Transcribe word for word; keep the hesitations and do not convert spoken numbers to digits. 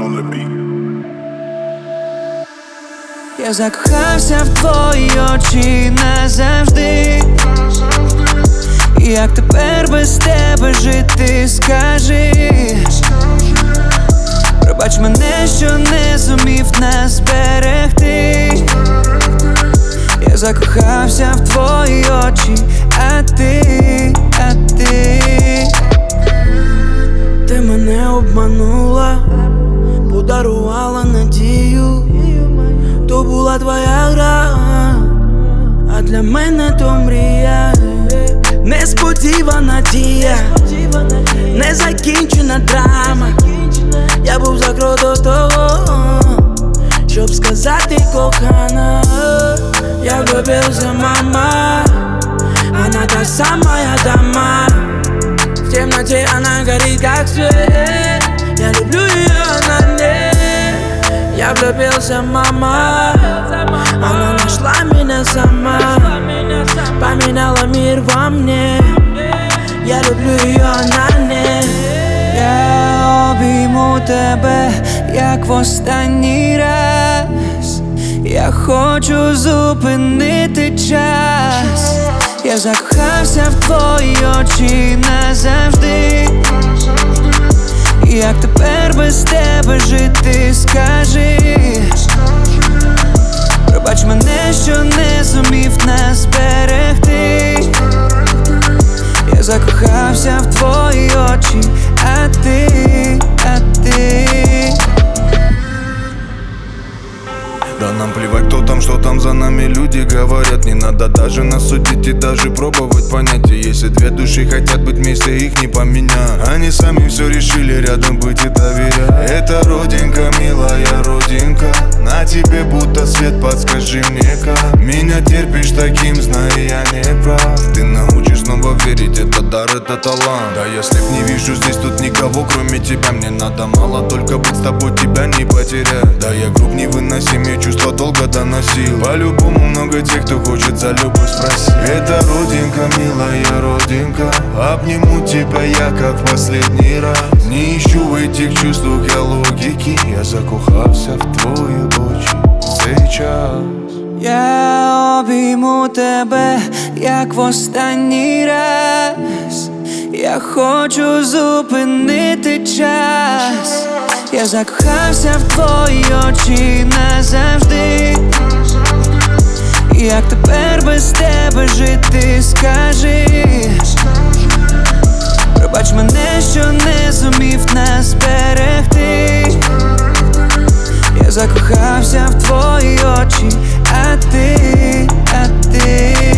Я закохався в твої очі назавжди. Як тепер без тебе жити, скажи? Пробач мене, що не зумів нас зберегти. Я закохався в твої очі, а ти, а ти Ти мене обманула, подарувала надію. То була твоя гра, а для мене то мрія. Несподівана дія, незакінчена драма. Я був за крок до того, щоб сказати кохана. Я влюбился, мама, она та самая дама. В темноте она горит как свет. Я люблю ее, она не. Я влюбился, мама, она нашла меня сама. Поменяла мир во мне. Я люблю ее, она не. Я обійму тебе, як в останній раз. Я хочу зупинити час. Я закохався в твої очі назавжди. Як тепер без тебе жити, скажи? Пробач мене, що не зумів нас зберегти. Я закохався в твої очі, а ти, а ти Да нам плевать, кто там, что там за нами люди говорят. Не надо даже нас судить и даже пробовать понять. И если две души хотят быть вместе, их не поменять. Они сами все решили рядом быть и доверять. Это родинка, милая родинка, на тебе будто свет, подскажи мне как. Меня терпишь таким, знай, я не прав. Ты научишь снова верить, это дар, это талант. Да если б не вижу здесь тут никого, кроме тебя. Мне надо мало, только быть с тобой, тебя не потерять. Да я груб невыносимый, чувства долго доносил. По-любому много тех, кто хочет за любовь спросить. Это родинка, милая родинка, обниму тебя я как в последний раз. Не ищу в этих чувствах я логики. Я закохався в твої очі сейчас. Я обійму тебе, як в останній раз. Я хочу зупинити час. Я закохався в твої очі назавжди. Як тепер без тебе жити, скажи? Пробач мене, що не зумів нас зберегти. Я закохався в твої очі, а ти, а ти